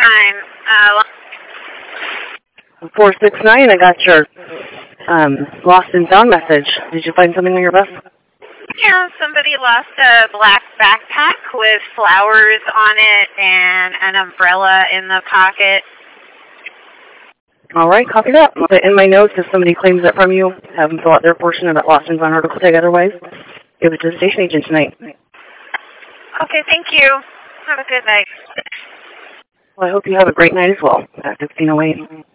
469, I got your lost and found message. Did you find something on your bus? Yeah, somebody lost a black backpack with flowers on it and an umbrella in the pocket. All right, copy that. I'll put it in my notes if somebody claims it from you. Have them fill out their portion of that lost and found article tag. Otherwise, give it to the station agent tonight. Okay, thank you. Have a good night. Well, I hope you have a great night as well at 1508.